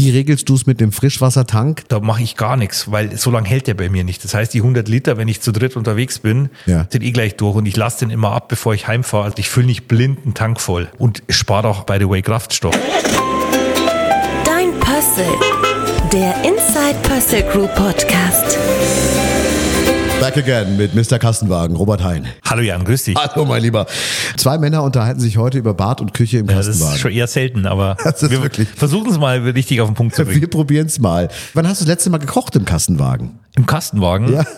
Wie regelst du es mit dem Frischwassertank? Da mache ich gar nichts, weil so lange hält der bei mir nicht. Das heißt, die 100 Liter, wenn ich zu dritt unterwegs bin, sind gleich durch und ich lasse den immer ab, bevor ich heimfahre. Also ich fülle nicht blind einen Tank voll und spare auch, by the way, Kraftstoff. Dein Pössl, der Inside Pössl Group Podcast. Back again mit Mr. Kastenwagen, Robert Hein. Hallo Jan, grüß dich. Hallo mein Lieber. 2 Männer unterhalten sich heute über Bad und Küche im Kastenwagen. Das ist schon eher selten, aber wir versuchen es mal richtig auf den Punkt zu bringen. Wir probieren es mal. Wann hast du das letzte Mal gekocht im Kastenwagen? Im Kastenwagen? Ja.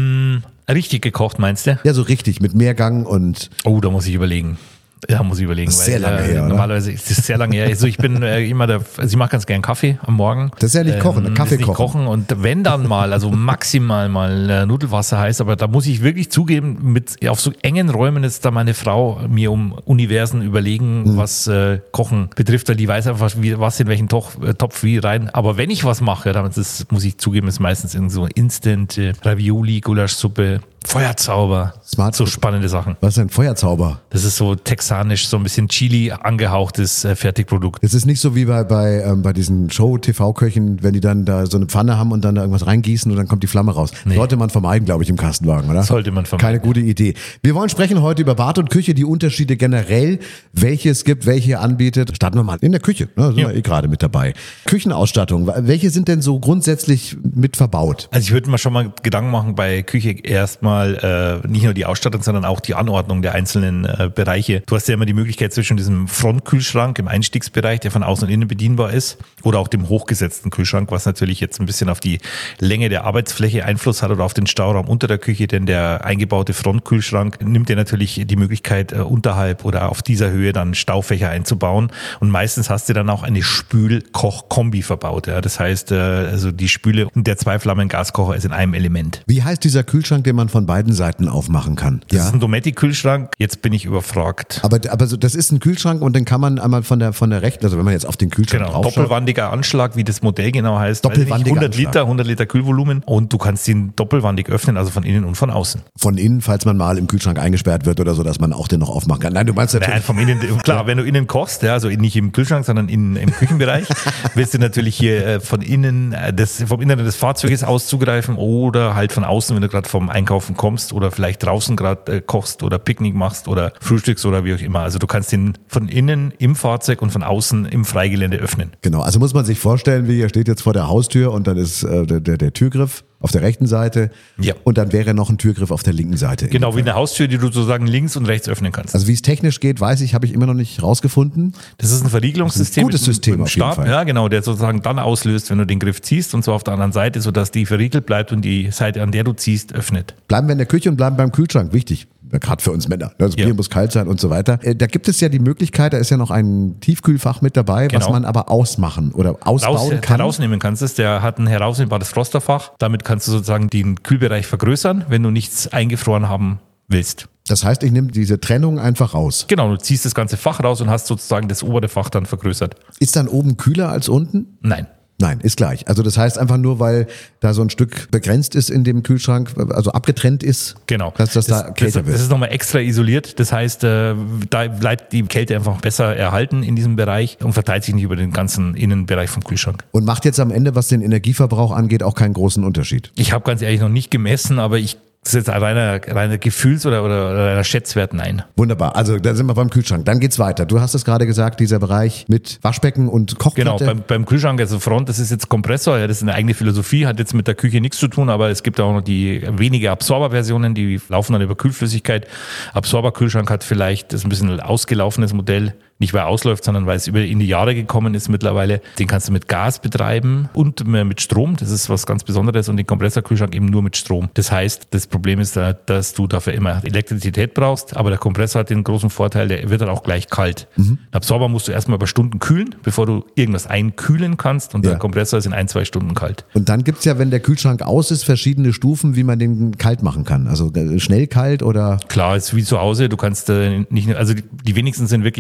Richtig gekocht, meinst du? Ja, so richtig, mit Mehrgang und... Oh, da muss ich überlegen. Ja, muss ich überlegen. Das ist sehr lange her, oder? Normalerweise ist es sehr lange her. Also ich bin also ich mache ganz gern Kaffee am Morgen. Das ist ja nicht kochen, Kaffee nicht kochen. Und wenn dann mal, also maximal mal Nudelwasser heiß, aber da muss ich wirklich zugeben, auf so engen Räumen ist da meine Frau mir um Universen überlegen, was Kochen betrifft, weil die weiß einfach, was in welchen Topf wie rein. Aber wenn ich was mache, dann muss ich zugeben, ist meistens in so Instant Ravioli, Gulaschsuppe, Feuerzauber, so spannende Sachen. Was ist denn Feuerzauber? Das ist so texanisch, so ein bisschen Chili angehauchtes Fertigprodukt. Es ist nicht so wie bei diesen Show-TV-Köchen, wenn die dann da so eine Pfanne haben und dann da irgendwas reingießen und dann kommt die Flamme raus. Nee. Sollte man vermeiden, glaube ich, im Kastenwagen, oder? Sollte man vermeiden. Keine gute Idee. Wir wollen sprechen heute über Bad und Küche, die Unterschiede generell, welche es gibt, welche ihr anbietet. Starten wir mal in der Küche, ne? Sind wir gerade mit dabei. Küchenausstattung, welche sind denn so grundsätzlich mit verbaut? Also ich würde mir schon mal Gedanken machen bei Küche erstmal nicht nur die Ausstattung, sondern auch die Anordnung der einzelnen Bereiche. Du hast ja immer die Möglichkeit zwischen diesem Frontkühlschrank im Einstiegsbereich, der von außen und innen bedienbar ist, oder auch dem hochgesetzten Kühlschrank, was natürlich jetzt ein bisschen auf die Länge der Arbeitsfläche Einfluss hat oder auf den Stauraum unter der Küche, denn der eingebaute Frontkühlschrank nimmt dir natürlich die Möglichkeit, unterhalb oder auf dieser Höhe dann Staufächer einzubauen und meistens hast du dann auch eine Spül-Koch-Kombi verbaut. Ja. Das heißt, also die Spüle und der Zweiflammen-Gaskocher ist in einem Element. Wie heißt dieser Kühlschrank, den man von beiden Seiten aufmachen kann? Das ist ein Dometic-Kühlschrank. Jetzt bin ich überfragt. Aber so, das ist ein Kühlschrank und den kann man einmal von der rechten, also wenn man jetzt auf den Kühlschrank draufschaut. Doppelwandiger Anschlag, wie das Modell genau heißt. Doppelwandiger 100 Liter Kühlvolumen und du kannst ihn doppelwandig öffnen, also von innen und von außen. Von innen, falls man mal im Kühlschrank eingesperrt wird oder so, dass man auch den noch aufmachen kann. Nein, du meinst natürlich... Nein, vom Innen, klar, wenn du innen kochst, ja, also nicht im Kühlschrank, sondern im Küchenbereich, willst du natürlich hier vom Inneren des Fahrzeuges aus zugreifen oder halt von außen, wenn du gerade vom Einkaufen kommst oder vielleicht draußen gerade kochst oder Picknick machst oder frühstückst oder wie auch immer. Also du kannst den von innen im Fahrzeug und von außen im Freigelände öffnen. Genau, also muss man sich vorstellen, wie ihr steht jetzt vor der Haustür und dann ist der Türgriff auf der rechten Seite und dann wäre noch ein Türgriff auf der linken Seite. Genau, wie eine Haustür, die du sozusagen links und rechts öffnen kannst. Also wie es technisch geht, weiß ich, habe ich immer noch nicht rausgefunden. Das ist ein Verriegelungssystem. Ein gutes System auf jeden Fall. Ja, genau, der sozusagen dann auslöst, wenn du den Griff ziehst und zwar auf der anderen Seite, sodass die verriegelt bleibt und die Seite, an der du ziehst, öffnet. Bleiben wir in der Küche und bleiben beim Kühlschrank. Wichtig. Gerade für uns Männer. Das Bier muss kalt sein und so weiter. Da gibt es ja die Möglichkeit, da ist ja noch ein Tiefkühlfach mit dabei, was man aber ausmachen oder ausbauen kann. Herausnehmen kannst es. Der hat ein herausnehmbares Frosterfach. Damit kannst du sozusagen den Kühlbereich vergrößern, wenn du nichts eingefroren haben willst. Das heißt, ich nehme diese Trennung einfach raus. Genau, du ziehst das ganze Fach raus und hast sozusagen das obere Fach dann vergrößert. Ist dann oben kühler als unten? Nein, ist gleich. Also das heißt einfach nur, weil da so ein Stück begrenzt ist in dem Kühlschrank, also abgetrennt ist, genau, dass das da kälter wird. Das ist nochmal extra isoliert. Das heißt, da bleibt die Kälte einfach besser erhalten in diesem Bereich und verteilt sich nicht über den ganzen Innenbereich vom Kühlschrank. Und macht jetzt am Ende, was den Energieverbrauch angeht, auch keinen großen Unterschied? Ich habe ganz ehrlich noch nicht gemessen, aber das ist jetzt ein reiner Gefühls- oder reiner Schätzwert, nein. Wunderbar, also da sind wir beim Kühlschrank. Dann geht's weiter. Du hast es gerade gesagt, dieser Bereich mit Waschbecken und Kochplatte. Genau, beim Kühlschrank, also Front, das ist jetzt Kompressor, ja, das ist eine eigene Philosophie, hat jetzt mit der Küche nichts zu tun, aber es gibt auch noch die wenige Absorber-Versionen, die laufen dann über Kühlflüssigkeit. Absorber-Kühlschrank hat vielleicht, das ist ein bisschen ein ausgelaufenes Modell, nicht weil er ausläuft, sondern weil es in die Jahre gekommen ist mittlerweile. Den kannst du mit Gas betreiben und mit Strom. Das ist was ganz Besonderes und den Kompressorkühlschrank eben nur mit Strom. Das heißt, das Problem ist, dass du dafür immer Elektrizität brauchst, aber der Kompressor hat den großen Vorteil, der wird dann auch gleich kalt. Den Absorber musst du erstmal über Stunden kühlen, bevor du irgendwas einkühlen kannst und der Kompressor ist in 1-2 Stunden kalt. Und dann gibt's ja, wenn der Kühlschrank aus ist, verschiedene Stufen, wie man den kalt machen kann. Also schnell kalt oder? Klar, ist wie zu Hause. Du kannst nicht, also die wenigsten sind wirklich Temperatur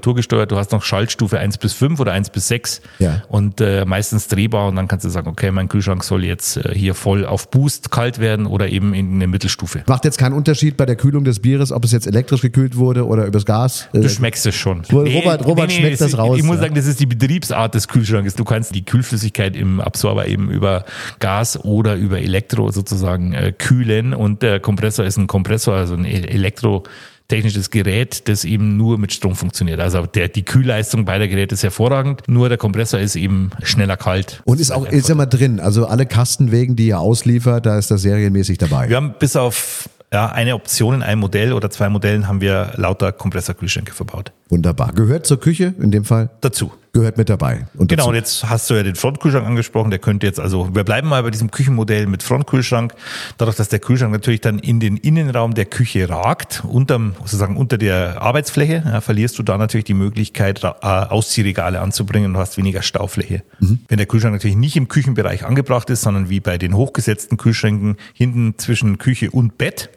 temperaturgesteuert. Du hast noch Schaltstufe 1 bis 5 oder 1 bis 6 und meistens drehbar und dann kannst du sagen, okay, mein Kühlschrank soll jetzt hier voll auf Boost kalt werden oder eben in eine Mittelstufe. Macht jetzt keinen Unterschied bei der Kühlung des Bieres, ob es jetzt elektrisch gekühlt wurde oder übers Gas? Du schmeckst es schon. Robert schmeckt das raus. Ich muss sagen, das ist die Betriebsart des Kühlschranks. Du kannst die Kühlflüssigkeit im Absorber eben über Gas oder über Elektro sozusagen kühlen und der Kompressor ist ein Kompressor, also ein elektrotechnisches Gerät, das eben nur mit Strom funktioniert. Also die Kühlleistung beider Geräte ist hervorragend, nur der Kompressor ist eben schneller kalt. Und ist immer drin, also alle Kastenwegen, die ihr ausliefert, da ist das serienmäßig dabei. Wir haben bis auf eine Option in einem Modell oder 2 Modellen haben wir lauter Kompressorkühlschränke verbaut. Wunderbar. Gehört zur Küche in dem Fall? Dazu. Gehört mit dabei. Und genau, dazu. und jetzt hast du ja den Frontkühlschrank angesprochen, der könnte jetzt, also wir bleiben mal bei diesem Küchenmodell mit Frontkühlschrank, dadurch, dass der Kühlschrank natürlich dann in den Innenraum der Küche ragt, unter der Arbeitsfläche, verlierst du da natürlich die Möglichkeit, Ausziehregale anzubringen und du hast weniger Staufläche. Wenn der Kühlschrank natürlich nicht im Küchenbereich angebracht ist, sondern wie bei den hochgesetzten Kühlschränken hinten zwischen Küche und Bett,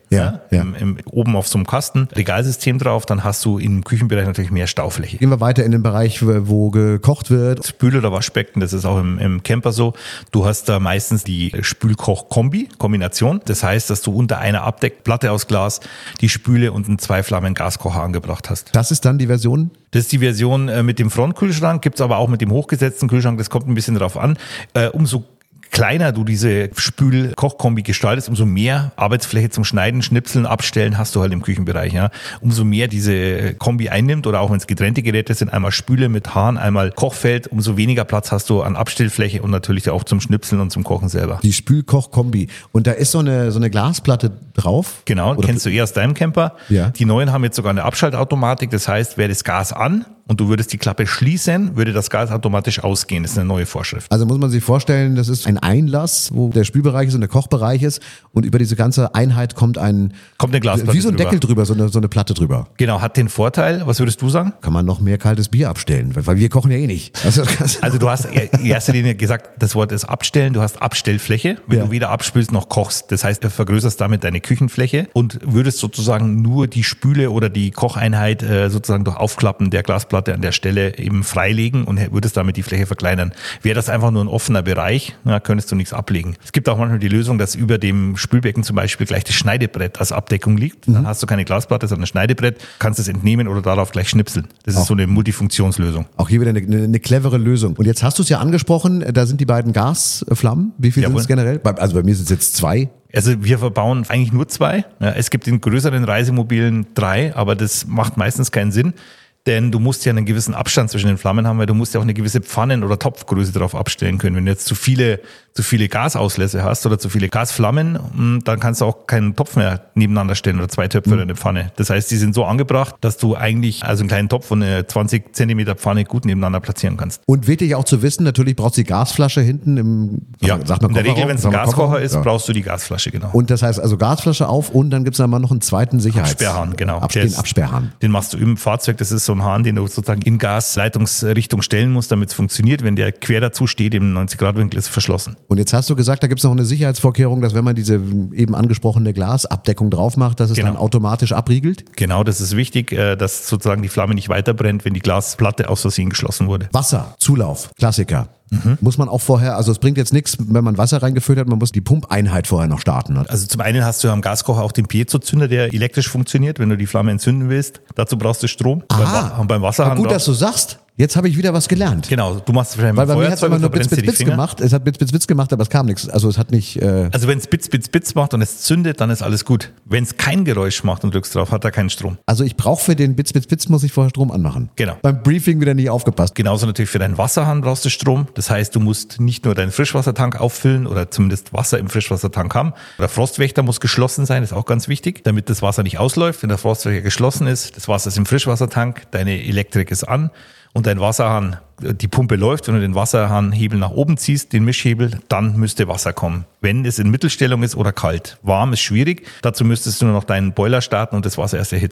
oben auf so einem Kasten, Regalsystem drauf, dann hast du im Küchenbereich natürlich mehr Staufläche. Gehen wir weiter in den Bereich, wo gekocht wird. Spül- oder Waschbecken, das ist auch im Camper so. Du hast da meistens die Spülkoch-Kombination. Das heißt, dass du unter einer Abdeckplatte aus Glas die Spüle und einen 2-Flammen-Gaskocher angebracht hast. Das ist dann die Version? Das ist die Version mit dem Frontkühlschrank, gibt's aber auch mit dem hochgesetzten Kühlschrank, das kommt ein bisschen drauf an. Umso kleiner du diese Spül-Koch-Kombi gestaltest, umso mehr Arbeitsfläche zum Schneiden, Schnipseln, Abstellen hast du halt im Küchenbereich. Ja. Umso mehr diese Kombi einnimmt oder auch wenn es getrennte Geräte sind, einmal Spüle mit Hahn, einmal Kochfeld, umso weniger Platz hast du an Abstellfläche und natürlich auch zum Schnipseln und zum Kochen selber. Die Spül-Koch-Kombi. Und da ist so eine Glasplatte drauf? Genau, oder kennst du eher aus deinem Camper. Ja. Die neuen haben jetzt sogar eine Abschaltautomatik, das heißt, wäre das Gas an und du würdest die Klappe schließen, würde das Gas automatisch ausgehen. Das ist eine neue Vorschrift. Also muss man sich vorstellen, das ist ein Einlass, wo der Spülbereich ist und der Kochbereich ist und über diese ganze Einheit kommt eine Glasplatte wie so ein drüber. Deckel drüber, so eine Platte drüber. Genau, hat den Vorteil, was würdest du sagen? Kann man noch mehr kaltes Bier abstellen, weil wir kochen ja eh nicht. Also du hast in erster Linie gesagt, das Wort ist abstellen, du hast Abstellfläche, wenn du weder abspülst noch kochst. Das heißt, du vergrößerst damit deine Küchenfläche und würdest sozusagen nur die Spüle oder die Kocheinheit sozusagen durch Aufklappen der Glasplatte an der Stelle eben freilegen und würdest damit die Fläche verkleinern. Wäre das einfach nur ein offener Bereich, könntest du nichts ablegen. Es gibt auch manchmal die Lösung, dass über dem Spülbecken zum Beispiel gleich das Schneidebrett als Abdeckung liegt. Dann hast du keine Glasplatte, sondern ein Schneidebrett, kannst es entnehmen oder darauf gleich schnipseln. Das ist so eine Multifunktionslösung. Auch hier wieder eine clevere Lösung. Und jetzt hast du es ja angesprochen, da sind die beiden Gasflammen. Wie viel sind es generell? Also bei mir sind es jetzt 2. Also wir verbauen eigentlich nur 2. Ja, es gibt in größeren Reisemobilen 3, aber das macht meistens keinen Sinn. Denn du musst ja einen gewissen Abstand zwischen den Flammen haben, weil du musst ja auch eine gewisse Pfannen- oder Topfgröße drauf abstellen können. Wenn du jetzt zu viele Gasauslässe hast oder zu viele Gasflammen, dann kannst du auch keinen Topf mehr nebeneinander stellen oder 2 Töpfe oder eine Pfanne. Das heißt, die sind so angebracht, dass du eigentlich einen kleinen Topf und eine 20 Zentimeter Pfanne gut nebeneinander platzieren kannst. Und wichtig auch zu wissen, natürlich brauchst du die Gasflasche hinten im sagt man in der Regel, wenn es ein Gaskocher ist, brauchst du die Gasflasche, genau. Und das heißt also Gasflasche auf und dann gibt es dann mal noch einen zweiten Absperrhahn, genau. Den Absperrhahn. Den machst du im Fahrzeug, das ist so ein Hahn, den du sozusagen in Gasleitungsrichtung stellen musst, damit es funktioniert. Wenn der quer dazu steht, im 90-Grad-Winkel ist verschlossen. Und jetzt hast du gesagt, da gibt es noch eine Sicherheitsvorkehrung, dass wenn man diese eben angesprochene Glasabdeckung drauf macht, dass es dann automatisch abriegelt? Genau, das ist wichtig, dass sozusagen die Flamme nicht weiter brennt, wenn die Glasplatte aus Versehen geschlossen wurde. Wasser, Zulauf, Klassiker. Muss man auch vorher, also es bringt jetzt nichts, wenn man Wasser reingefüllt hat, man muss die Pumpeinheit vorher noch starten. Also zum einen hast du am Gaskocher auch den Piezo-Zünder, der elektrisch funktioniert, wenn du die Flamme entzünden willst. Dazu brauchst du Strom. Und beim Wasserhahn gut, dass du sagst. Jetzt habe ich wieder was gelernt. Genau, du machst wahrscheinlich weil bei mir hat es immer nur Bitz gemacht. Es hat Bitz gemacht, aber es kam nichts. Also es hat nicht. Also wenn es Bitz macht und es zündet, dann ist alles gut. Wenn es kein Geräusch macht und drückst drauf, hat er keinen Strom. Also ich brauche für den Bitz muss ich vorher Strom anmachen. Genau. Beim Briefing wieder nicht aufgepasst. Genauso natürlich für deinen Wasserhahn brauchst du Strom. Das heißt, du musst nicht nur deinen Frischwassertank auffüllen oder zumindest Wasser im Frischwassertank haben. Der Frostwächter muss geschlossen sein, ist auch ganz wichtig, damit das Wasser nicht ausläuft. Wenn der Frostwächter geschlossen ist, das Wasser ist im Frischwassertank, deine Elektrik ist an. Und dein Wasserhahn, die Pumpe läuft, wenn du den Wasserhahnhebel nach oben ziehst, den Mischhebel, dann müsste Wasser kommen. Wenn es in Mittelstellung ist oder kalt. Warm ist schwierig, dazu müsstest du nur noch deinen Boiler starten und das Wasser erst erhitzen.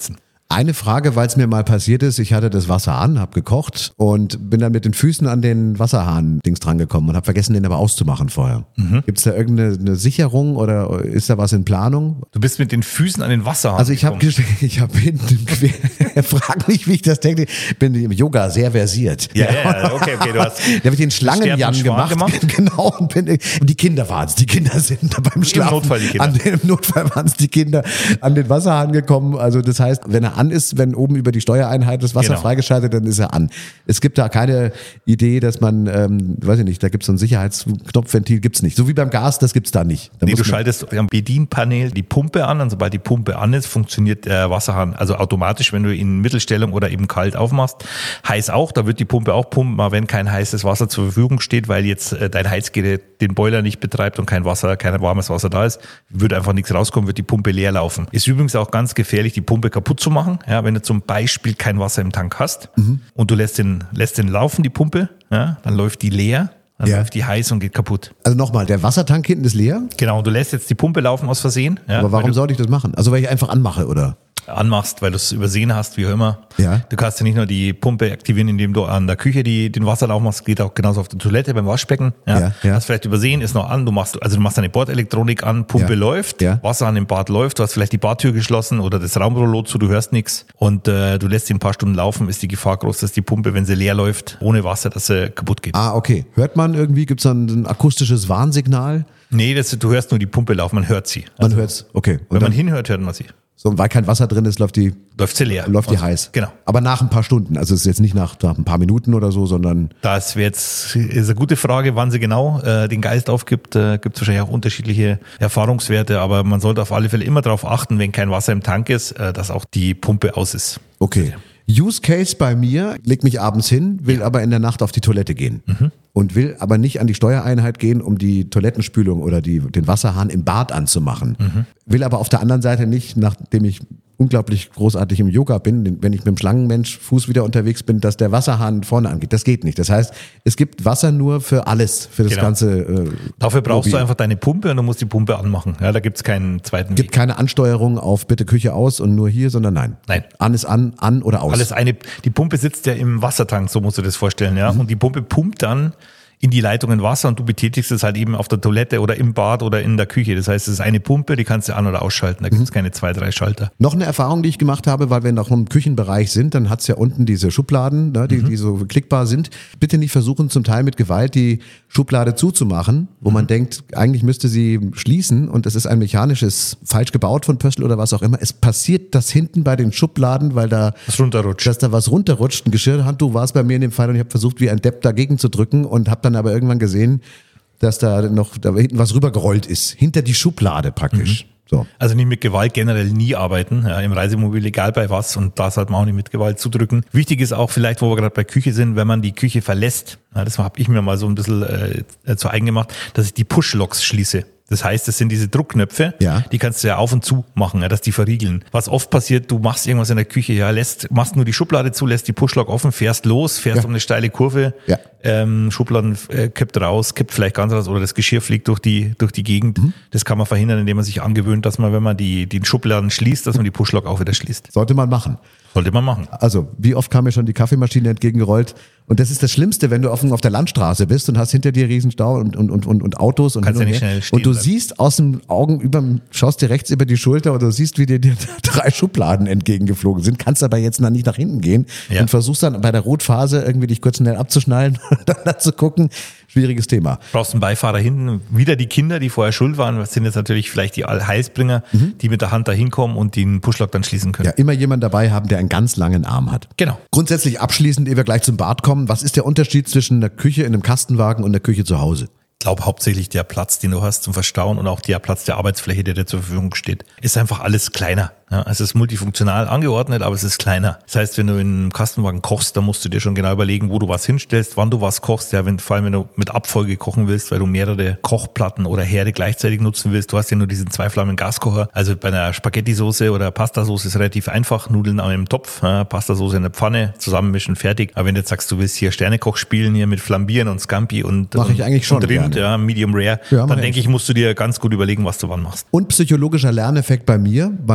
Eine Frage, weil es mir mal passiert ist, ich hatte das Wasser an, habe gekocht und bin dann mit den Füßen an den Wasserhahn-Dings drangekommen und habe vergessen, den aber auszumachen vorher. Gibt es da irgendeine Sicherung oder ist da was in Planung? Du bist mit den Füßen an den Wasserhahn Also ich habe hinten quer, frag nicht, wie ich das denke, bin im Yoga sehr versiert. Ja, okay, du hast... Da habe ich den Schlangenjan gemacht. Genau, und die Kinder waren es. Die Kinder sind da beim Schlafen. Im Notfall waren es die Kinder an den Wasserhahn gekommen. Also das heißt, wenn er an ist, wenn oben über die Steuereinheit das Wasser freigeschaltet, dann ist er an. Es gibt da keine Idee, dass man, weiß ich nicht, da gibt es so ein Sicherheitsknopfventil, gibt's nicht. So wie beim Gas, das gibt's da nicht. Da du schaltest am Bedienpanel die Pumpe an und sobald die Pumpe an ist, funktioniert der Wasserhahn also automatisch, wenn du ihn in Mittelstellung oder eben kalt aufmachst. Heiß auch, da wird die Pumpe auch pumpen, aber wenn kein heißes Wasser zur Verfügung steht, weil jetzt dein Heizgerät den Boiler nicht betreibt und kein warmes Wasser da ist, würde einfach nichts rauskommen, wird die Pumpe leer laufen. Ist übrigens auch ganz gefährlich, die Pumpe kaputt zu machen, ja, wenn du zum Beispiel kein Wasser im Tank hast und du lässt den laufen, die Pumpe, ja, dann läuft die leer, dann läuft die heiß und geht kaputt. Also nochmal, der Wassertank hinten ist leer? Genau, du lässt jetzt die Pumpe laufen aus Versehen. Ja, aber warum sollte ich das machen? Also weil ich einfach anmache, oder? Anmachst, weil du es übersehen hast, wie auch immer. Ja. Du kannst ja nicht nur die Pumpe aktivieren, indem du an der Küche den Wasserlauf machst, geht auch genauso auf der Toilette, beim Waschbecken. Ja. Hast vielleicht übersehen, ist noch an, du machst deine Bordelektronik an, Pumpe läuft, Wasser an dem Bad läuft, du hast vielleicht die Badtür geschlossen oder das Raumrollo zu, du hörst nichts und du lässt sie ein paar Stunden laufen, ist die Gefahr groß, dass die Pumpe, wenn sie leer läuft, ohne Wasser, dass sie kaputt geht. Ah, okay. Hört man irgendwie, gibt es ein akustisches Warnsignal? Nee, du hörst nur die Pumpe laufen, man hört sie. Man hört's, okay. Und wenn man hinhört, hört man sie. So, weil kein Wasser drin ist, läuft sie leer. Läuft die heiß. Genau. Aber nach ein paar Stunden. Also es ist jetzt nicht nach ein paar Minuten oder so, sondern. Das ist eine gute Frage, wann sie genau den Geist aufgibt. Gibt es wahrscheinlich auch unterschiedliche Erfahrungswerte, aber man sollte auf alle Fälle immer darauf achten, wenn kein Wasser im Tank ist, dass auch die Pumpe aus ist. Okay. Use Case bei mir, leg mich abends hin, will aber in der Nacht auf die Toilette gehen. Und will aber nicht an die Steuereinheit gehen, um die Toilettenspülung oder den Wasserhahn im Bad anzumachen. Will aber auf der anderen Seite nicht, nachdem ich unglaublich großartig im Yoga bin, wenn ich mit dem Schlangenmensch-Fuß wieder unterwegs bin, dass der Wasserhahn vorne angeht. Das geht nicht. Das heißt, es gibt Wasser nur für alles, für das ganze Dafür brauchst du einfach deine Pumpe und du musst die Pumpe anmachen. Ja, da gibt's keinen zweiten Weg. Gibt keine Ansteuerung auf bitte Küche aus und nur hier, sondern nein. An ist an oder aus. Die Pumpe sitzt ja im Wassertank, so musst du das vorstellen, ja. Und die Pumpe pumpt dann in die Leitungen Wasser und du betätigst es halt eben auf der Toilette oder im Bad oder in der Küche. Das heißt, es ist eine Pumpe, die kannst du an- oder ausschalten. Da gibt es keine 2, 3 Schalter. Noch eine Erfahrung, die ich gemacht habe, weil wir noch im Küchenbereich sind, dann hat's ja unten diese Schubladen, ne, die so klickbar sind. Bitte nicht versuchen, zum Teil mit Gewalt die Schublade zuzumachen, wo man denkt, eigentlich müsste sie schließen und es ist ein mechanisches, falsch gebaut von Pöstl oder was auch immer. Es passiert das hinten bei den Schubladen, weil da was runterrutscht. Dass da was runterrutscht. Ein Geschirrhandtuch war es bei mir in dem Fall und ich habe versucht, wie ein Depp dagegen zu drücken und habe dann aber irgendwann gesehen, dass da hinten was rübergerollt ist. Hinter die Schublade praktisch. So. Also nicht mit Gewalt generell nie arbeiten, ja, im Reisemobil egal bei was und da sollte man auch nicht mit Gewalt zudrücken. Wichtig ist auch vielleicht, wo wir gerade bei Küche sind, wenn man die Küche verlässt, ja, das habe ich mir mal so ein bisschen zu eigen gemacht, dass ich die Push-Locks schließe. Das heißt, das sind diese Druckknöpfe, die kannst du ja auf und zu machen, ja, dass die verriegeln. Was oft passiert, du machst irgendwas in der Küche, ja, machst nur die Schublade zu, lässt die Pushlock offen, fährst um eine steile Kurve, Schubladen kippt raus, kippt vielleicht ganz raus oder das Geschirr fliegt durch die Gegend. Das kann man verhindern, indem man sich angewöhnt, dass man, wenn man den Schubladen schließt, dass man die Pushlock auch wieder schließt. Sollte man machen. Sollte man machen. Also, wie oft kam mir schon die Kaffeemaschine entgegengerollt? Und das ist das Schlimmste, wenn du auf der Landstraße bist und hast hinter dir Riesenstau und Autos und kannst ja nicht schnell stehen und du siehst aus den Augen schaust dir rechts über die Schulter und du siehst, wie dir 3 Schubladen entgegengeflogen sind, kannst aber jetzt nicht nach hinten gehen und versuchst dann bei der Rotphase irgendwie dich kurz schnell abzuschnallen und dann zu gucken. Schwieriges Thema. Brauchst einen Beifahrer hinten. Wieder die Kinder, die vorher schuld waren. Das sind jetzt natürlich vielleicht die Heilsbringer, die mit der Hand da hinkommen und den Pushlock dann schließen können. Ja, immer jemand dabei haben, der einen ganz langen Arm hat. Genau. Grundsätzlich abschließend, ehe wir gleich zum Bad kommen, was ist der Unterschied zwischen der Küche in einem Kastenwagen und der Küche zu Hause? Ich glaube hauptsächlich der Platz, den du hast zum Verstauen und auch der Platz der Arbeitsfläche, der dir zur Verfügung steht, ist einfach alles kleiner. Ja, es ist multifunktional angeordnet, aber es ist kleiner. Das heißt, wenn du in einem Kastenwagen kochst, dann musst du dir schon genau überlegen, wo du was hinstellst, wann du was kochst. Ja, vor allem wenn du mit Abfolge kochen willst, weil du mehrere Kochplatten oder Herde gleichzeitig nutzen willst. Du hast ja nur diesen 2-Flammen Gaskocher. Also bei einer Spaghetti-Soße oder Pasta-Soße ist relativ einfach. Nudeln an einem Topf, Pasta-Soße in der Pfanne, zusammenmischen, fertig. Aber wenn du jetzt sagst, du willst hier Sternekoch spielen, hier mit Flambieren und Scampi und mach ich eigentlich schon Rind, ja, Medium Rare, dann denke ich, musst du dir ganz gut überlegen, was du wann machst. Und psychologischer Lerneffekt bei mir. Man muss sich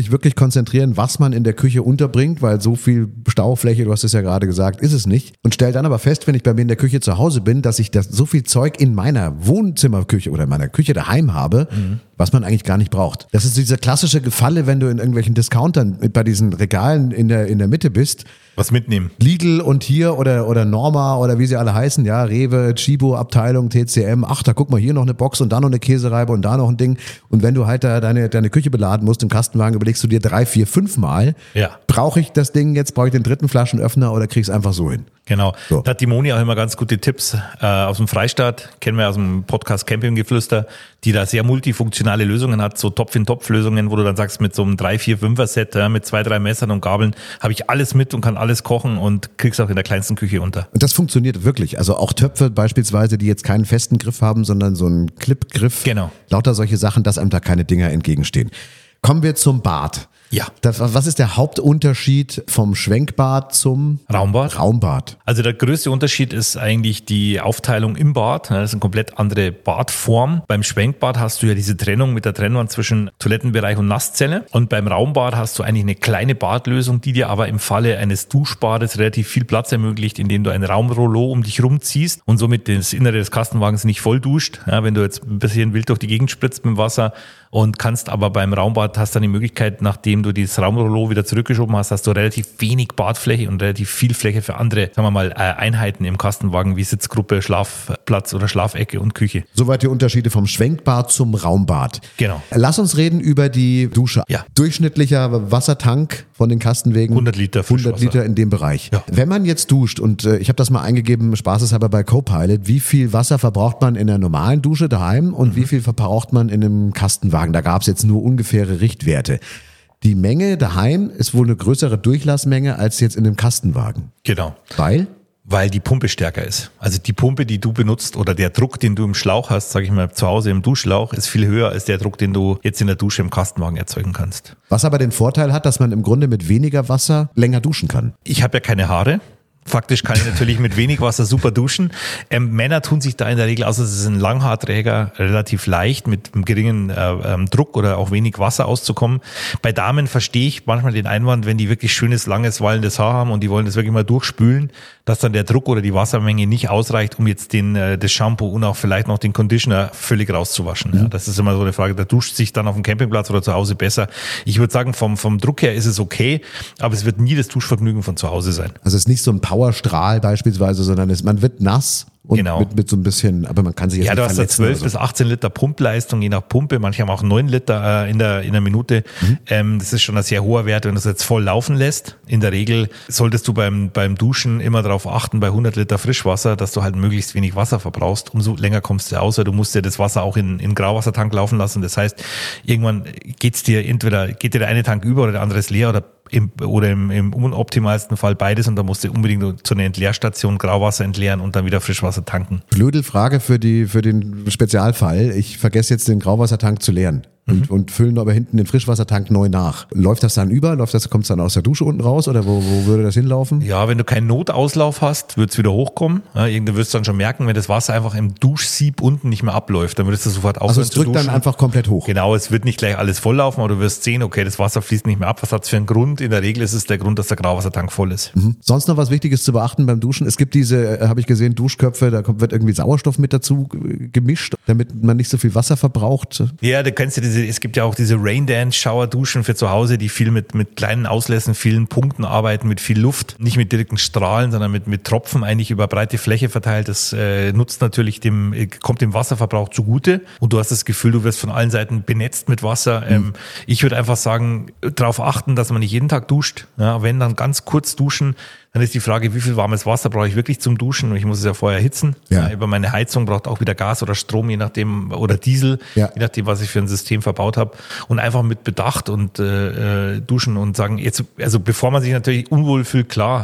sich wirklich konzentrieren, was man in der Küche unterbringt, weil so viel Staufläche, du hast es ja gerade gesagt, ist es nicht. Und stelle dann aber fest, wenn ich bei mir in der Küche zu Hause bin, dass ich so viel Zeug in meiner Wohnzimmerküche oder in meiner Küche daheim habe, was man eigentlich gar nicht braucht. Das ist dieser klassische Falle, wenn du in irgendwelchen Discountern bei diesen Regalen in der Mitte bist. Was mitnehmen. Lidl und hier oder Norma oder wie sie alle heißen, ja, Rewe, Chibo, Abteilung, TCM, ach, da guck mal, hier noch eine Box und da noch eine Käsereibe und da noch ein Ding. Und wenn du halt da deine Küche beladen musst im Kastenwagen, überlegst du dir 3, 4, 5 Mal, brauche ich das Ding jetzt, brauche ich den dritten Flaschenöffner oder krieg ich es einfach so hin? Genau. So. Da hat die Moni auch immer ganz gute Tipps aus dem Freistaat, kennen wir aus dem Podcast Campinggeflüster, die da sehr multifunktionale Lösungen hat, so Topf-in-Topf-Lösungen, wo du dann sagst, mit so einem 3, 4, 5er-Set, mit 2, 3 Messern und Gabeln habe ich alles mit und kann alles kochen und krieg's auch in der kleinsten Küche unter. Und das funktioniert wirklich. Also auch Töpfe beispielsweise, die jetzt keinen festen Griff haben, sondern so einen Clip-Griff. Genau. Lauter solche Sachen, dass einem da keine Dinger entgegenstehen. Kommen wir zum Bad. Ja. Was ist der Hauptunterschied vom Schwenkbad zum Raumbad? Also der größte Unterschied ist eigentlich die Aufteilung im Bad. Das ist eine komplett andere Badform. Beim Schwenkbad hast du ja diese Trennung mit der Trennwand zwischen Toilettenbereich und Nasszelle. Und beim Raumbad hast du eigentlich eine kleine Badlösung, die dir aber im Falle eines Duschbades relativ viel Platz ermöglicht, indem du ein Raumrollo um dich rumziehst und somit das Innere des Kastenwagens nicht voll duscht. Ja, wenn du jetzt ein bisschen wild durch die Gegend spritzt mit dem Wasser und kannst aber beim Raumbad, hast dann die Möglichkeit, nachdem du dieses Raumrollo wieder zurückgeschoben hast, hast du relativ wenig Badfläche und relativ viel Fläche für andere, sagen wir mal, Einheiten im Kastenwagen wie Sitzgruppe, Schlafplatz oder Schlafecke und Küche. Soweit die Unterschiede vom Schwenkbad zum Raumbad. Genau. Lass uns reden über die Dusche. Ja. Durchschnittlicher Wassertank von den Kastenwegen. 100 Liter Frischwasser. 100 Liter in dem Bereich. Ja. Wenn man jetzt duscht und ich habe das mal eingegeben, spaßeshalber bei Copilot, wie viel Wasser verbraucht man in einer normalen Dusche daheim und wie viel verbraucht man in einem Kastenwagen? Da gab es jetzt nur ungefähre Richtwerte. Die Menge daheim ist wohl eine größere Durchlassmenge als jetzt in einem Kastenwagen. Genau. Weil die Pumpe stärker ist. Also die Pumpe, die du benutzt oder der Druck, den du im Schlauch hast, sage ich mal zu Hause im Duschschlauch, ist viel höher als der Druck, den du jetzt in der Dusche im Kastenwagen erzeugen kannst. Was aber den Vorteil hat, dass man im Grunde mit weniger Wasser länger duschen kann. Ich habe ja keine Haare. Faktisch kann ich natürlich mit wenig Wasser super duschen. Männer tun sich da in der Regel, außer es ist ein Langhaarträger, relativ leicht mit einem geringen Druck oder auch wenig Wasser auszukommen. Bei Damen verstehe ich manchmal den Einwand, wenn die wirklich schönes, langes, wallendes Haar haben und die wollen das wirklich mal durchspülen, dass dann der Druck oder die Wassermenge nicht ausreicht, um jetzt das Shampoo und auch vielleicht noch den Conditioner völlig rauszuwaschen. Ja, das ist immer so eine Frage, da duscht sich dann auf dem Campingplatz oder zu Hause besser. Ich würde sagen, vom Druck her ist es okay, aber es wird nie das Duschvergnügen von zu Hause sein. Also es ist nicht so ein Powerstrahl beispielsweise, sondern man wird nass und genau. mit so ein bisschen, aber man kann sich jetzt nicht verletzen. Ja, du hast da 12 bis 18 Liter Pumpleistung, je nach Pumpe. Manche haben auch 9 Liter in der Minute. Das ist schon ein sehr hoher Wert, wenn du es jetzt voll laufen lässt. In der Regel solltest du beim Duschen immer darauf achten, bei 100 Liter Frischwasser, dass du halt möglichst wenig Wasser verbrauchst. Umso länger kommst du außer du musst ja das Wasser auch in Grauwassertank laufen lassen. Das heißt, irgendwann geht dir der eine Tank über oder der andere ist leer oder im unoptimalsten Fall beides und da musst du unbedingt zu einer Entleerstation Grauwasser entleeren und dann wieder Frischwasser tanken. Blöde Frage für den Spezialfall. Ich vergesse jetzt den Grauwassertank zu leeren. Und füllen aber hinten den Frischwassertank neu nach. Läuft das dann über? Kommt es dann aus der Dusche unten raus oder wo würde das hinlaufen? Ja, wenn du keinen Notauslauf hast, wird es wieder hochkommen. Ja, irgendwann wirst du dann schon merken, wenn das Wasser einfach im Duschsieb unten nicht mehr abläuft, dann würdest du sofort aufhören zu duschen. Also es drückt dann einfach komplett hoch? Genau, es wird nicht gleich alles volllaufen, aber du wirst sehen, okay, das Wasser fließt nicht mehr ab. Was hat es für einen Grund? In der Regel ist es der Grund, dass der Grauwassertank voll ist. Sonst noch was Wichtiges zu beachten beim Duschen? Es gibt diese, habe ich gesehen, Duschköpfe, wird irgendwie Sauerstoff mit dazu gemischt, damit man nicht so viel Wasser verbraucht. Ja, du kennst ja es gibt ja auch diese Raindance-Shower-Duschen für zu Hause, die viel mit kleinen Auslässen, vielen Punkten arbeiten, mit viel Luft, nicht mit direkten Strahlen, sondern mit Tropfen eigentlich über breite Fläche verteilt. Das nutzt natürlich kommt dem Wasserverbrauch zugute und du hast das Gefühl, du wirst von allen Seiten benetzt mit Wasser. Ich würde einfach sagen, darauf achten, dass man nicht jeden Tag duscht. Ja, wenn dann ganz kurz duschen, dann ist die Frage, wie viel warmes Wasser brauche ich wirklich zum Duschen? Ich muss es ja vorher erhitzen. Ja. Über meine Heizung braucht auch wieder Gas oder Strom, je nachdem, oder Diesel, je nachdem, was ich für ein System verbaut habe. Und einfach mit Bedacht und duschen und sagen, jetzt, also bevor man sich natürlich unwohl fühlt, klar,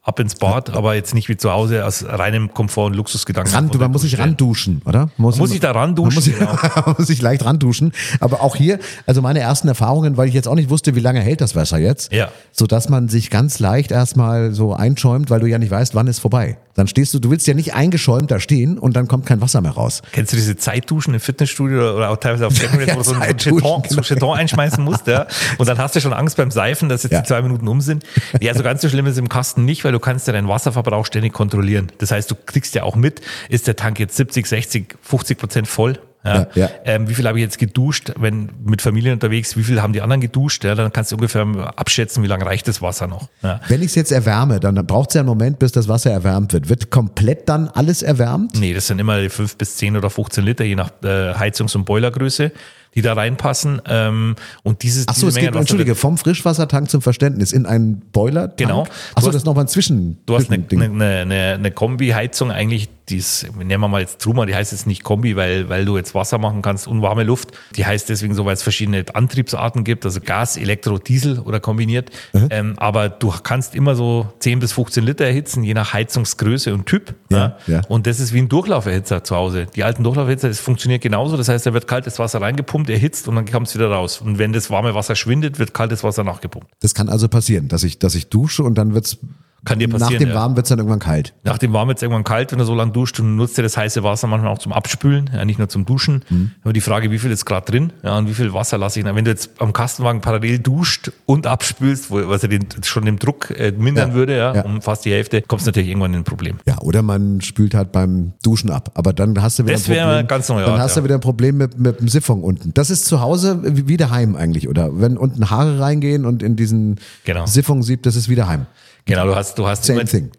ab ins Bad, aber jetzt nicht wie zu Hause aus reinem Komfort und Luxusgedanken. Man muss sich randuschen, oder? Man muss sich da randuschen. Man muss sich leicht randuschen. Aber auch hier, also meine ersten Erfahrungen, weil ich jetzt auch nicht wusste, wie lange hält das Wasser jetzt, sodass man sich ganz leicht erstmal so einschäumt, weil du ja nicht weißt, wann ist vorbei. Dann stehst du willst ja nicht eingeschäumt da stehen und dann kommt kein Wasser mehr raus. Kennst du diese Zeitduschen im Fitnessstudio oder auch teilweise auf Campingplatz, wo du so ein Jeton einschmeißen musst, ja? Und dann hast du schon Angst beim Seifen, dass jetzt die 2 Minuten um sind. Ja, so ganz so schlimm ist es im Kasten nicht, weil du kannst ja deinen Wasserverbrauch ständig kontrollieren. Das heißt, du kriegst ja auch mit, ist der Tank jetzt 70, 60, 50% voll? Ja. Wie viel habe ich jetzt geduscht, wenn mit Familie unterwegs, wie viel haben die anderen geduscht? Ja, dann kannst du ungefähr abschätzen, wie lange reicht das Wasser noch. Ja. Wenn ich es jetzt erwärme, dann braucht es ja einen Moment, bis das Wasser erwärmt wird. Wird komplett dann alles erwärmt? Nee, das sind immer 5 bis 10 oder 15 Liter, je nach Heizungs- und Boilergröße, die da reinpassen. Und es geht, entschuldige, vom Frischwassertank zum Verständnis in einen Boilertank? Genau. Achso, das ist nochmal ein Zwischending. Du hast eine Kombi-Heizung eigentlich, nehmen wir mal jetzt Truma, die heißt jetzt nicht Kombi, weil du jetzt Wasser machen kannst und warme Luft. Die heißt deswegen so, weil es verschiedene Antriebsarten gibt, also Gas, Elektro, Diesel oder kombiniert. Aber du kannst immer so 10 bis 15 Liter erhitzen, je nach Heizungsgröße und Typ. Ja. Und das ist wie ein Durchlauferhitzer zu Hause. Die alten Durchlauferhitzer, das funktioniert genauso. Das heißt, da wird kaltes Wasser reingepumpt, erhitzt und dann kommt es wieder raus. Und wenn das warme Wasser schwindet, wird kaltes Wasser nachgepumpt. Das kann also passieren, dass ich dusche und dann wird's kann dir passieren. Nach dem Warmen wird es dann irgendwann kalt. Nach dem Warmen wird es irgendwann kalt, wenn du so lange duscht und nutzt dir das heiße Wasser manchmal auch zum Abspülen, ja, nicht nur zum Duschen. Aber die Frage, wie viel ist gerade drin, ja, und wie viel Wasser lasse ich dann? Wenn du jetzt am Kastenwagen parallel duscht und abspülst, was ja schon den Druck mindern würde, um fast die Hälfte, kommst du natürlich irgendwann in ein Problem. Ja, oder man spült halt beim Duschen ab. Aber dann hast du wieder das wäre ganz neu. Dann hast du wieder ein Problem mit dem Siphon unten. Das ist zu Hause wie daheim eigentlich, oder? Wenn unten Haare reingehen und in diesen Siphon-Sieb, das ist wie daheim. Genau, du hast das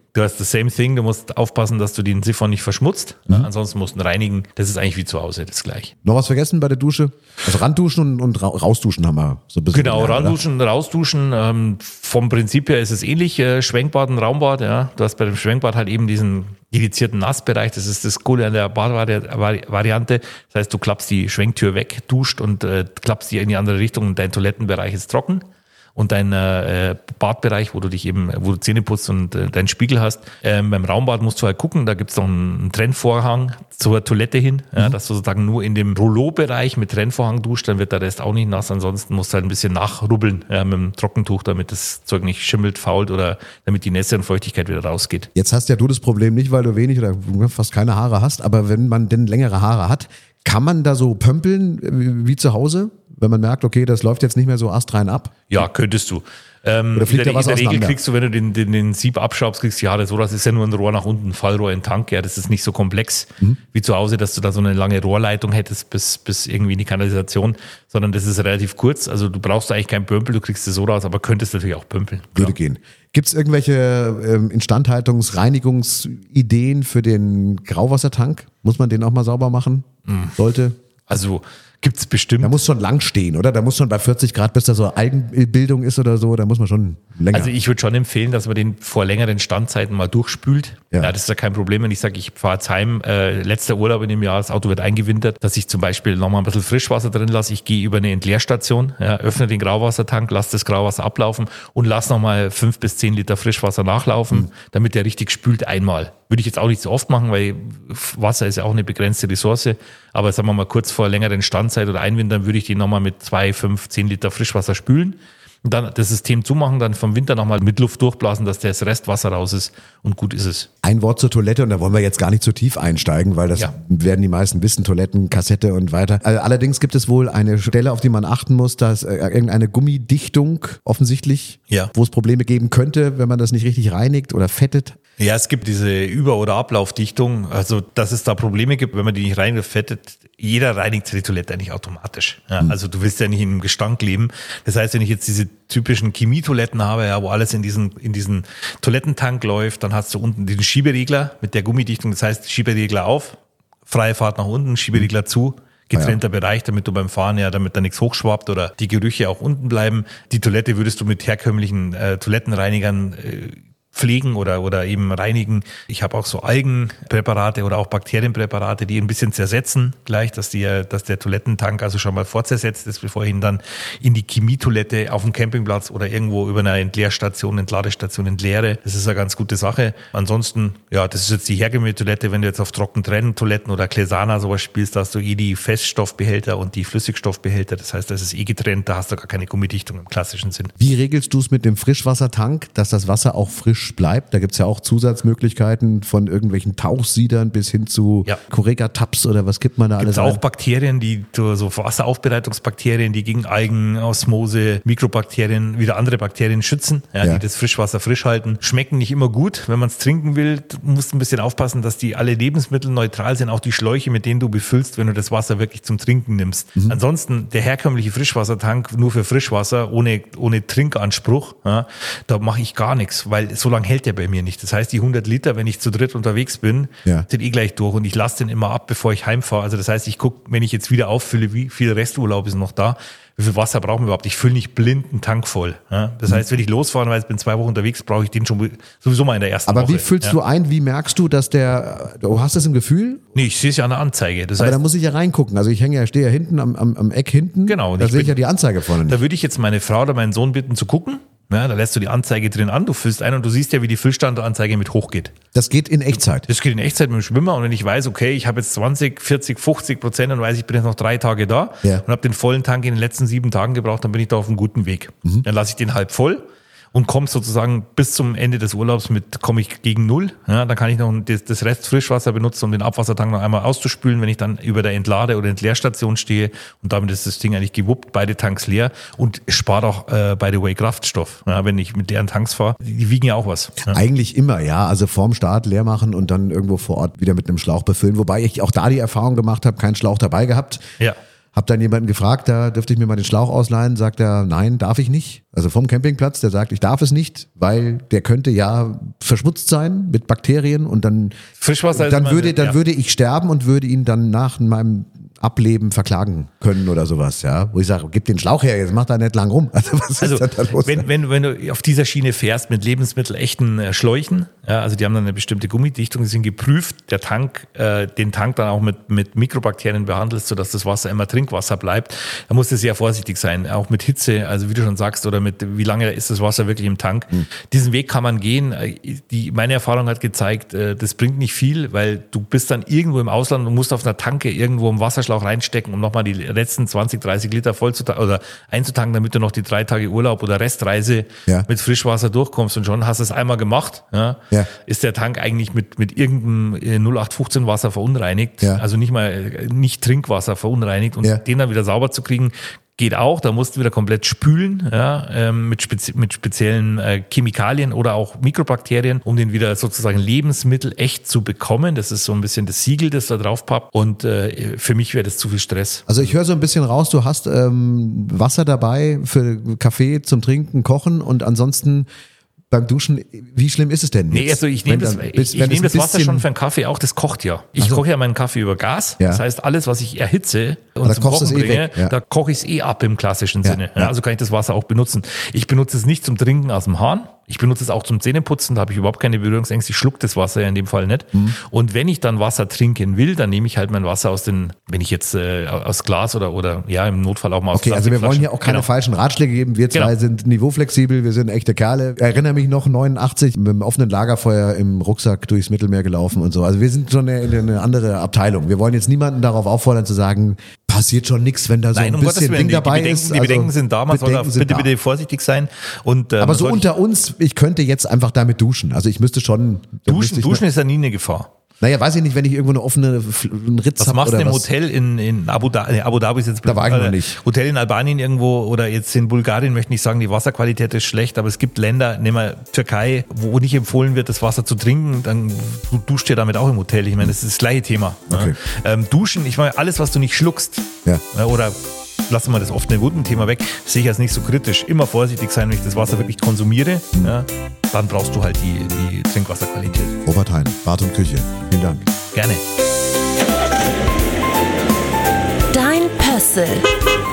same thing. Du musst aufpassen, dass du den Siphon nicht verschmutzt. Ansonsten musst du ihn reinigen. Das ist eigentlich wie zu Hause das gleiche. Noch was vergessen bei der Dusche? Also randuschen und rausduschen haben wir so ein bisschen. Genau, randuschen, rausduschen. Vom Prinzip her ist es ähnlich. Schwenkbad und Raumbad. Ja. Du hast bei dem Schwenkbad halt eben diesen dedizierten Nassbereich. Das ist das Coole an der Badvariante. Das heißt, du klappst die Schwenktür weg, duscht und klappst die in die andere Richtung und dein Toilettenbereich ist trocken. Und dein Badbereich, wo du Zähne putzt und deinen Spiegel hast. Beim Raumbad musst du halt gucken, da gibt's noch einen Trennvorhang zur Toilette hin, dass du sozusagen nur in dem Rollo-Bereich mit Trennvorhang duscht, dann wird der Rest auch nicht nass. Ansonsten musst du halt ein bisschen nachrubbeln mit dem Trockentuch, damit das Zeug nicht schimmelt, fault oder damit die Nässe und Feuchtigkeit wieder rausgeht. Jetzt hast ja du das Problem nicht, weil du wenig oder fast keine Haare hast, aber wenn man denn längere Haare hat, kann man da so pömpeln wie zu Hause? Wenn man merkt, okay, das läuft jetzt nicht mehr so astrein ab? Ja, könntest du. Oder fliegt da was in der auseinander? Regel kriegst du, wenn du den Sieb abschraubst, kriegst du, das ist ja nur ein Rohr nach unten, ein Fallrohr in den Tank. Ja, das ist nicht so komplex wie zu Hause, dass du da so eine lange Rohrleitung hättest bis irgendwie in die Kanalisation, sondern das ist relativ kurz. Also du brauchst eigentlich keinen Pömpel, du kriegst es so raus, aber könntest natürlich auch pömpeln. Würde gehen. Gibt es irgendwelche Instandhaltungs-, Reinigungsideen für den Grauwassertank? Muss man den auch mal sauber machen? Sollte? Also gibt's bestimmt. Da muss schon lang stehen, oder? Da muss schon bei 40 Grad, bis da so Algenbildung ist oder so, da muss man schon länger. Also ich würde schon empfehlen, dass man den vor längeren Standzeiten mal durchspült. Ja, das ist ja kein Problem, wenn ich sage, ich fahre jetzt heim, letzter Urlaub in dem Jahr, das Auto wird eingewintert, dass ich zum Beispiel nochmal ein bisschen Frischwasser drin lasse. Ich gehe über eine Entleerstation, öffne den Grauwassertank, lasse das Grauwasser ablaufen und lasse nochmal 5 bis 10 Liter Frischwasser nachlaufen, damit der richtig spült einmal. Würde ich jetzt auch nicht so oft machen, weil Wasser ist ja auch eine begrenzte Ressource. Aber sagen wir mal, kurz vor längeren Standzeit oder Einwintern würde ich den nochmal mit 2, 5, 10 Liter Frischwasser spülen. Und dann das System zumachen, dann vom Winter nochmal mit Luft durchblasen, dass das Restwasser raus ist und gut ist es. Ein Wort zur Toilette und da wollen wir jetzt gar nicht zu tief einsteigen, weil das werden die meisten wissen, Toiletten, Kassette und weiter. Allerdings gibt es wohl eine Stelle, auf die man achten muss, dass irgendeine Gummidichtung offensichtlich, wo es Probleme geben könnte, wenn man das nicht richtig reinigt oder fettet. Ja, es gibt diese Über- oder Ablaufdichtung, also dass es da Probleme gibt, wenn man die nicht reinfettet. Jeder reinigt die Toilette eigentlich automatisch. Ja, also du willst ja nicht in einem Gestank leben. Das heißt, wenn ich jetzt diese typischen Chemietoiletten habe, wo alles in diesen Toilettentank läuft, dann hast du unten den Schieberegler mit der Gummidichtung. Das heißt, Schieberegler auf, freie Fahrt nach unten, Schieberegler zu. Getrennter Bereich, damit du beim Fahren damit da nichts hochschwappt oder die Gerüche auch unten bleiben. Die Toilette würdest du mit herkömmlichen Toilettenreinigern pflegen oder eben reinigen. Ich habe auch so Algenpräparate oder auch Bakterienpräparate, die ein bisschen zersetzen gleich, dass der Toilettentank also schon mal vorzersetzt ist, bevor ich ihn dann in die Chemietoilette auf dem Campingplatz oder irgendwo über eine Entladestation entleere. Das ist eine ganz gute Sache. Ansonsten, ja, das ist jetzt die herkömmliche Toilette. Wenn du jetzt auf Trockentrenntoiletten oder Klesana sowas spielst, da hast du die Feststoffbehälter und die Flüssigstoffbehälter. Das heißt, das ist getrennt, da hast du gar keine Gummidichtung im klassischen Sinn. Wie regelst du es mit dem Frischwassertank, dass das Wasser auch frisch bleibt? Da gibt's ja auch Zusatzmöglichkeiten von irgendwelchen Tauchsiedern bis hin zu Correga-Tabs oder was gibt man da alles? Es gibt auch Bakterien, so Wasseraufbereitungsbakterien, die gegen Algen, Osmose, Mikrobakterien, wieder andere Bakterien schützen, die das Frischwasser frisch halten. Schmecken nicht immer gut. Wenn man es trinken will, musst du ein bisschen aufpassen, dass die alle Lebensmittel neutral sind, auch die Schläuche, mit denen du befüllst, wenn du das Wasser wirklich zum Trinken nimmst. Ansonsten der herkömmliche Frischwassertank nur für Frischwasser, ohne Trinkanspruch, da mache ich gar nichts, weil so lange hält der bei mir nicht. Das heißt, die 100 Liter, wenn ich zu dritt unterwegs bin, sind gleich durch und ich lasse den immer ab, bevor ich heimfahre. Also das heißt, ich gucke, wenn ich jetzt wieder auffülle, wie viel Resturlaub ist noch da, wie viel Wasser brauchen wir überhaupt? Ich fülle nicht blind einen Tank voll. Das heißt, wenn ich losfahre, weil ich bin 2 Wochen unterwegs, brauche ich den schon sowieso mal in der ersten Woche. Aber wie füllst du ein? Wie merkst du, dass du hast das im Gefühl? Nee, ich sehe es ja an der Anzeige. Das aber heißt, da muss ich ja reingucken. Also ich stehe ja hinten am Eck hinten. Genau. Da sehe ich ja die Anzeige vorne nicht. Da würde ich jetzt meine Frau oder meinen Sohn bitten zu gucken. Ja, da lässt du die Anzeige drin an, du füllst ein und du siehst ja, wie die Füllstandanzeige mit hochgeht. Das geht in Echtzeit? Das geht in Echtzeit mit dem Schwimmer und wenn ich weiß, okay, ich habe jetzt 20, 40, 50%, dann weiß ich, bin jetzt noch 3 Tage da und habe den vollen Tank in den letzten 7 Tagen gebraucht, dann bin ich da auf einem guten Weg. Dann lasse ich den halb voll und komme sozusagen bis zum Ende des Urlaubs komme ich gegen 0. Ja, dann kann ich noch das Rest Frischwasser benutzen, um den Abwassertank noch einmal auszuspülen, wenn ich dann über der Entlade- oder Entleerstation stehe und damit ist das Ding eigentlich gewuppt, beide Tanks leer und spart auch, by the way, Kraftstoff. Ja, wenn ich mit leeren Tanks fahre, die wiegen ja auch was. Ja. Eigentlich immer, ja. Also vorm Start leer machen und dann irgendwo vor Ort wieder mit einem Schlauch befüllen. Wobei ich auch da die Erfahrung gemacht habe, keinen Schlauch dabei gehabt. Ja. Hab dann jemanden gefragt, da dürfte ich mir mal den Schlauch ausleihen, sagt er, nein, darf ich nicht. Also vom Campingplatz, der sagt, ich darf es nicht, weil der könnte ja verschmutzt sein mit Bakterien und dann, Frischwasser würde ich sterben und würde ihn dann nach meinem Ableben verklagen können oder sowas, ja. Wo ich sage, gib den Schlauch her, jetzt mach da nicht lang rum. Also was ist da los? Wenn du auf dieser Schiene fährst mit lebensmittelechten Schläuchen, ja, also die haben dann eine bestimmte Gummidichtung, die sind geprüft, den Tank dann auch mit Mikrobakterien behandelst, sodass das Wasser immer Trinkwasser bleibt, da musst du sehr vorsichtig sein, auch mit Hitze, also wie du schon sagst, oder mit wie lange ist das Wasser wirklich im Tank. Diesen Weg kann man gehen. Meine Erfahrung hat gezeigt, das bringt nicht viel, weil du bist dann irgendwo im Ausland und musst auf einer Tanke irgendwo im Wasserschlauch reinstecken, um nochmal die letzten 20, 30 Liter voll oder einzutanken, damit du noch die 3 Tage Urlaub oder Restreise mit Frischwasser durchkommst. Und schon hast du es einmal gemacht, ist der Tank eigentlich mit irgendeinem 0815 Wasser verunreinigt, also nicht Trinkwasser verunreinigt und den dann wieder sauber zu kriegen, geht auch, da musst du wieder komplett spülen, mit speziellen Chemikalien oder auch Mikrobakterien, um den wieder sozusagen Lebensmittel echt zu bekommen. Das ist so ein bisschen das Siegel, das da drauf pappt. Und für mich wäre das zu viel Stress. Also ich höre so ein bisschen raus, du hast Wasser dabei für Kaffee zum Trinken, Kochen und ansonsten beim Duschen, wie schlimm ist es denn jetzt? Nee, also ich nehme das Wasser schon für einen Kaffee auch, das kocht ja. Ich koche ja meinen Kaffee über Gas. Ja. Das heißt, alles, was ich erhitze und zum Kochen bringe, da koche ich es ab im klassischen Sinne. Ja. Also kann ich das Wasser auch benutzen. Ich benutze es nicht zum Trinken aus dem Hahn. Ich benutze es auch zum Zähneputzen, da habe ich überhaupt keine Berührungsängste. Ich schluck das Wasser ja in dem Fall nicht. Und wenn ich dann Wasser trinken will, dann nehme ich halt mein Wasser wenn ich jetzt aus Glas oder im Notfall auch mal aus Plastikflaschen. Okay, also wir wollen hier auch keine falschen Ratschläge geben. Wir zwei sind niveauflexibel, wir sind echte Kerle. Erinnere mich noch, 89 mit einem offenen Lagerfeuer im Rucksack durchs Mittelmeer gelaufen und so. Also wir sind schon eine andere Abteilung. Wir wollen jetzt niemanden darauf auffordern zu sagen, passiert schon nichts, wenn da so ein bisschen Ding dabei ist. Die Bedenken sind da, man soll da bitte vorsichtig sein. Und, aber so unter uns, ich könnte jetzt einfach damit duschen. Also ich müsste schon... Duschen ist ja nie eine Gefahr. Naja, weiß ich nicht, wenn ich irgendwo einen Ritz habe. Was machst du im Hotel in Abu Dhabi ist jetzt da war ich noch nicht. Hotel in Albanien irgendwo oder jetzt in Bulgarien möchte ich nicht sagen, die Wasserqualität ist schlecht, aber es gibt Länder, nehmen wir Türkei, wo nicht empfohlen wird, das Wasser zu trinken, dann du duschst ja damit auch im Hotel. Ich meine, das ist das gleiche Thema. Okay. Duschen, ich meine, alles, was du nicht schluckst oder lassen wir das offene Wunden-Thema weg, sehe ich als nicht so kritisch. Immer vorsichtig sein, wenn ich das Wasser wirklich konsumiere, dann brauchst du halt die Trinkwasserqualität. Robert Hein, Bad und Küche. Vielen Dank. Gerne. Dein Pössl.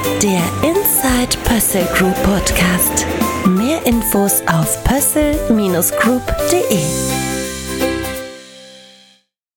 Der Inside Pössl Group Podcast. Mehr Infos auf pössl-group.de.